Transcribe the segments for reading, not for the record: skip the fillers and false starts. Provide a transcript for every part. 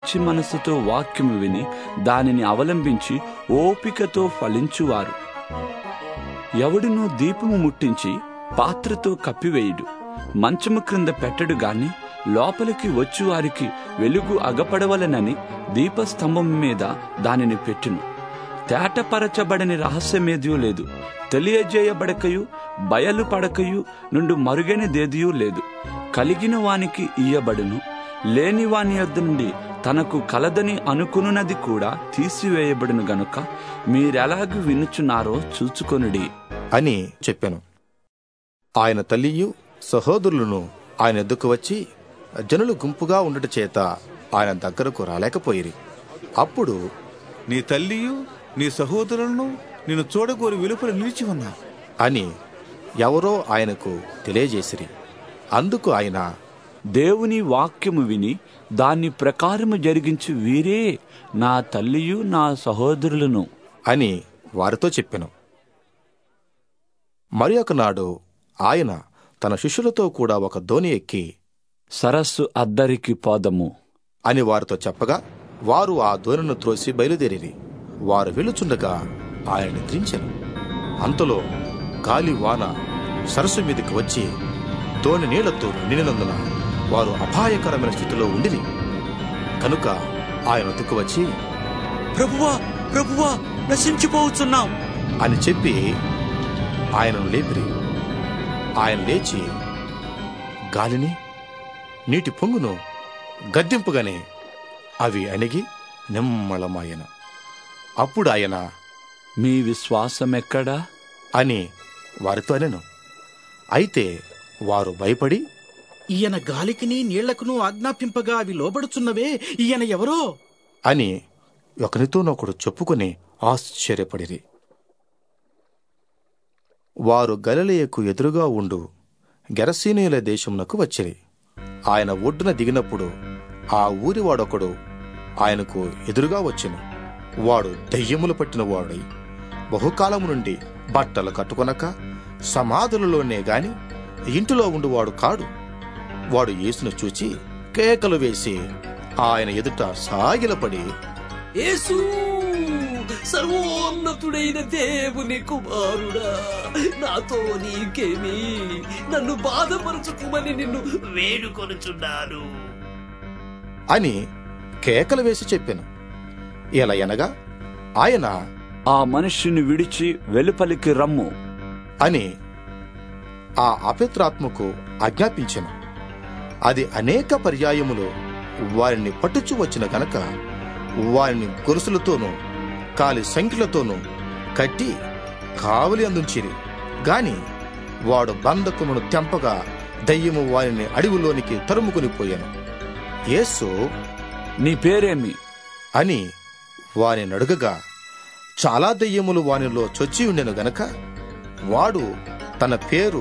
మంచి మనసుతో వాక్యము విని దానిని అవలంబించి ఓపికతో ఫలించువారు. ఎవడునూ దీపము ముట్టించి పాత్రతో కప్పివేయుడు, మంచము క్రింద పెట్టడు గాని లోపలికి వచ్చువారికి వెలుగు అగపడవలనని దీపస్తంభం మీద దానిని పెట్టును. తేటపరచబడని రహస్యమేదియూ లేదు, తెలియజేయబడకయు బయలుపడకయు నుండి మరుగైనదేదియూ లేదు. కలిగిన వానికి ఇయ్యబడును, లేని వాని యొద్ద నుండి తనకు కలదని అనుకున్నది కూడా తీసివేయబడును గనుక మీరెలాగు వినుచున్నారో చూచుకొనుడి అని చెప్పాను. ఆయన తల్లియు సహోదరులను ఆయన ఎద్దుకు వచ్చి జనులు గుంపుగా ఉండట చేత ఆయన దగ్గరకు రాలేకపోయిరి. అప్పుడు, నీ తల్లియు నీ సహోదరులను నిన్ను చూడగోరి వెలుపల నిలిచి ఉన్నా అని ఎవరో ఆయనకు తెలియజేసిరి. అందుకు ఆయన, దేవుని వాక్యము విని దాని ప్రకారము జరిగించి వీరే నా తల్లియు నా సహోదరులను అని వారితో చెప్పెను. మరి ఒకనాడు ఆయన తన శిష్యులతో కూడా ఒక దోణి ఎక్కి సరస్సు అద్దరికి పోదము అని వారితో చెప్పగా వారు ఆ దోణిను త్రోసి బయలుదేరిరి. వారు వెళుచుండగా ఆయన నిద్రించెను. అంతలో గాలి వాన సరస్సు మీదకి వచ్చి దోణి నీళ్లతో నిండినందున వారు అపాయకరమైన స్థితిలో ఉండిరి. కనుక ఆయన వద్దకు వచ్చి, ప్రభువా ప్రభువా, నశించిపోతున్నాం అని చెప్పి ఆయనను లేపిరి. ఆయన లేచి గాలిని నీటి పొంగును గద్దింపుగానే అవి అణిగి నిమ్మళమాయెను. అప్పుడు ఆయన, మీ విశ్వాసమెక్కడా అని వారితో అనెను. అయితే వారు భయపడి, ఈయన గాలికిని నీళ్లకును ఆజ్ఞాపింపగా అవి లోబడుచున్నవే, ఈయన ఎవరో అని ఒకరితోనొకడు చెప్పుకుని ఆశ్చర్యపడిరి. వారు గలిలయకు ఎదురుగా ఉండు గెరసీనీయుల దేశమునకు వచ్చిరి. ఆయన ఒడ్డున దిగినప్పుడు ఆ ఊరివాడొకడు ఆయనకు ఎదురుగా వచ్చెను. వాడు దయ్యములు పట్టిన వాడై బహుకాలము నుండి బట్టలు కట్టుకొనక సమాధులలోనే గాని ఇంటిలో ఉండువాడు కాడు. వాడు యేసును చూచి కేకలు వేసి ఆయన ఎదుట సాగిలపడి, యేసు, సర్వోన్నతుడైన దేవుని కుమారుడా, నాతో నీకేమి, నన్ను బాధపరచుకోమని నిన్ను వేడుకొనుచున్నాను అని కేకలు వేసి చెప్పెను. ఇలా అనగా ఆయన, ఆ మనుష్యుని విడిచి వెలుపలికి రమ్ము అని ఆ అపవిత్రాత్మకు ఆజ్ఞాపించెను. అది అనేక పర్యాయములు వారిని పట్టుచు వచ్చిన గనక వారిని గొలుసులతోనూ కాలి సంఖ్యలతోనూ కట్టి కావలి అందించిరి. గాని వాడు బంధకమును తెంపగా దయ్యము వారిని అడవిలోనికి తరుముకుని పోయాను. యేసు, నీ పేరేమి అని వారిని అడుగగా చాలా దయ్యములు వానిలో చొచ్చి ఉండెను గనక వాడు తన పేరు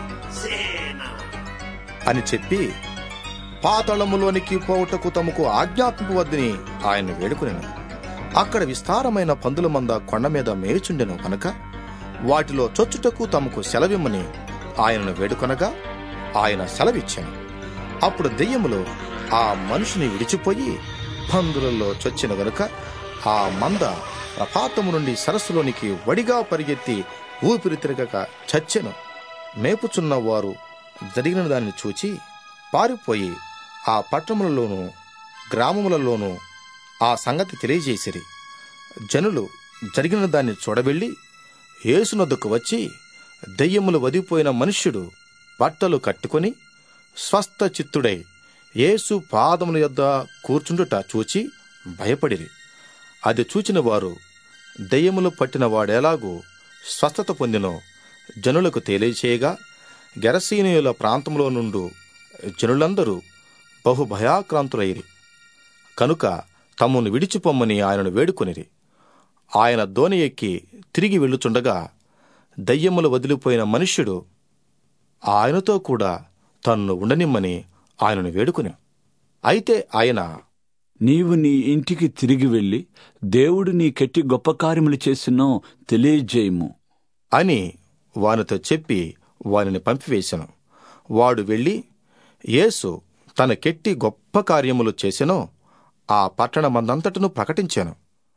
అని చెప్పి పాతాళములోనికి పోవుటకు తమకు ఆజ్ఞాపింపవద్దని ఆయన వేడుకునెను. అక్కడ విస్తారమైన పందుల మంద కొండ మీద మేచుండెను కనుక వాటిలో చొచ్చుటకు తమకు సెలవిమ్మని ఆయనను వేడుకొనగా ఆయన సెలవిచ్చెను. అప్పుడు దెయ్యములు ఆ మనిషిని విడిచిపోయి పందులలో చొచ్చిన గనుక ఆ మంద ప్రపాతము నుండి సరస్సులోనికి వడిగా పరిగెత్తి ఊపిరి తిరగక చచ్చెను. మేపుచున్న వారు జరిగిన దానిని చూచి పారిపోయి ఆ పట్టణములలోనూ గ్రామములలోనూ ఆ సంగతి తెలియజేసిరి. జనులు జరిగిన దాన్ని చూడవెళ్ళి యేసునొద్దకు వచ్చి దెయ్యములు వదిలిపోయిన మనుష్యుడు బట్టలు కట్టుకొని స్వస్థ చిత్తుడై యేసు పాదముల యొద్ద కూర్చుండుట చూచి భయపడిరి. అది చూచిన వారు దెయ్యములు పట్టిన వాడెలాగూ స్వస్థత పొందినో జనులకు తెలియచేయగా గెరసీనీయుల ప్రాంతంలో నుండు జనులందరూ బహుభయాక్రాంతులైరి. కనుక తమను విడిచిపొమ్మని ఆయనను వేడుకొనిరి. ఆయన దోణి ఎక్కి తిరిగి వెళ్ళుచుండగా దయ్యములు వదిలిపోయిన మనుష్యుడు ఆయనతో కూడా తన్ను ఉండనిమ్మని ఆయనను వేడుకుని. అయితే ఆయన, నీవు నీ ఇంటికి తిరిగి వెళ్ళి దేవుడు నీకెట్టి గొప్ప కార్యములు చేసినో తెలియజేయము అని వానితో చెప్పి వానిని పంపివేశను. వాడు వెళ్ళి యేసు తనకెట్టి గొప్ప కార్యములు చేసెనో ఆ పట్టణమందంతటను ప్రకటించాను.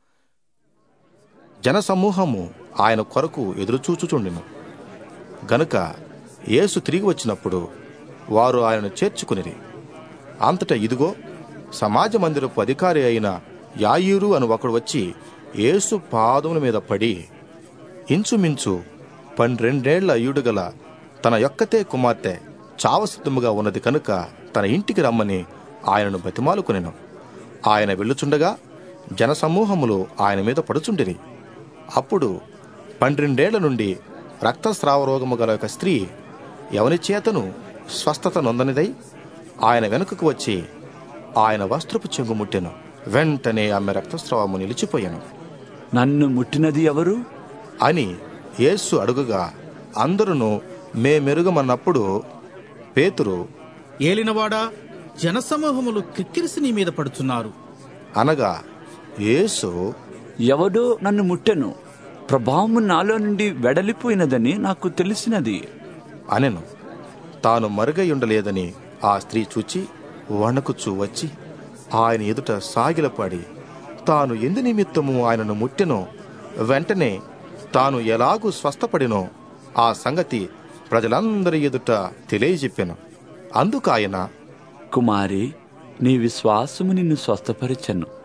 జనసమూహము ఆయన కొరకు ఎదురుచూచుచుండెను గనుక యేసు తిరిగి వచ్చినప్పుడు వారు ఆయనను చేర్చుకునిరి. అంతటా ఇదిగో, సమాజ మందిరపు అధికారి అయిన యాయీరు అని ఒకడు వచ్చి యేసు పాదముల మీద పడి, ఇంచుమించు 12 అయ్యుడు గల తన యొక్కతే కుమార్తె చావసిద్ధముగా ఉన్నది కనుక తన ఇంటికి రమ్మని ఆయనను బతిమాలుకొనెను. ఆయన వెళ్ళుచుండగా జనసమూహములు ఆయన మీద పడుచుండిరి. అప్పుడు 12 నుండి రక్తస్రావ రోగము గల ఒక స్త్రీ ఎవని చేతను స్వస్థత నొందనిదై ఆయన వెనుకకు వచ్చి ఆయన వస్త్రపు చెంగు ముట్టెను. వెంటనే ఆమె రక్తస్రావము నిలిచిపోయాను. నన్ను ముట్టినది ఎవరు అని యేసు అడుగుగా అందరూ మేమెరుగమన్నప్పుడు పేతురు, ఏలినవాడా, జనసమూహములు క్రిక్కిరిసి నీ మీద పడుచున్నారు అనగా యేసు, ఎవడో నన్ను ముట్టెను, ప్రభావము నాలో నుండి వెడలిపోయినదని నాకు తెలిసినది అనెను. తాను మరుగయుండలేదని ఆ స్త్రీ చూచి వణకుచూ వచ్చి ఆయన ఎదుట సాగిలపడి తాను ఎందు నిమిత్తము ఆయనను ముట్టెనో, వెంటనే తాను ఎలాగూ స్వస్థపడినో ఆ సంగతి ప్రజలందరి ఎదుట తెలియజెప్పెను. అందుకు ఆయన, కుమారి, నీ విశ్వాసము నిన్ను స్వస్థపరిచెను.